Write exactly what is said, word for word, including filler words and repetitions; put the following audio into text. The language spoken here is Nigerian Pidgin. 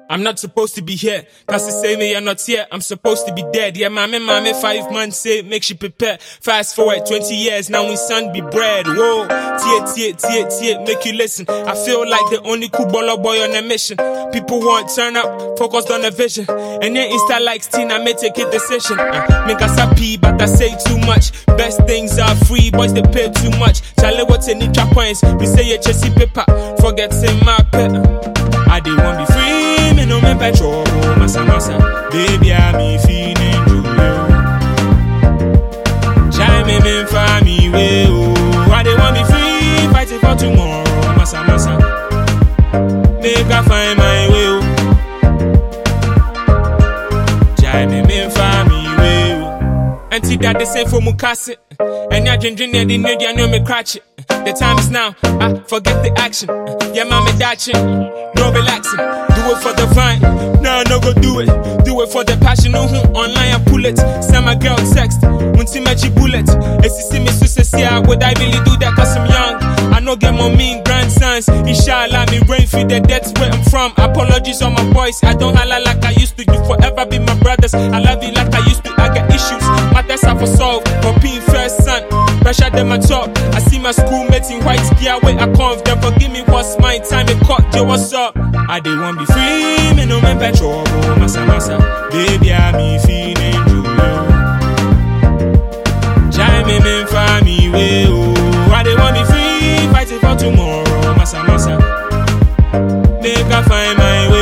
I'm not supposed to be here. Cause they say me you're not here. I'm supposed to be dead. Yeah, mommy, mommy, five months say make she prepare. Fast forward twenty years, now we son be bred. Whoa, tie, tie, tie, tie, make you listen. I feel like the only cool baller boy on a mission. People want turn up, focused on the vision. And then Insta likes teen, I may take a decision. Uh, make us happy, but I say too much. Best things are free, boys they pay too much. Charlie, what's in the trap points? We say a chessy paper, forget say my pet. I did want be free, me no me petrol, massa massa. Baby, I me feeling true. Jai me me for me way, oh. I did want be free, fighting for tomorrow, massa massa. Make I find my way, oh. Jai me me for me way, oh. Auntie that they say for mukase, and ya drink drink the need ya know me cratch it. The time is now, I forget the action. Yeah, mommy datching, no relaxing. Do it for the vine, no, no go do it. Do it for the passion, no who online I pull it. Send my girl text, won't see my bullet. As you see me, so say, would I really do that cause I'm young? I know get more mean grandsons. Inshallah, me rain feed the debts where I'm from. Apologies on my voice, I don't holla like I used to. You forever be my brothers, I love you like I used to. I got issues, matters I for solve. For being first son, pressure them at top. I see my schoolmates in white gear where I come. Them forgive me what's my time, it caught yo, what's up? I they want be free, me no me petrol, massa massa. Baby, I me feeling true. Jai me me for me way, oh. I they want be free, fighting for tomorrow, massa massa. Make I find my way.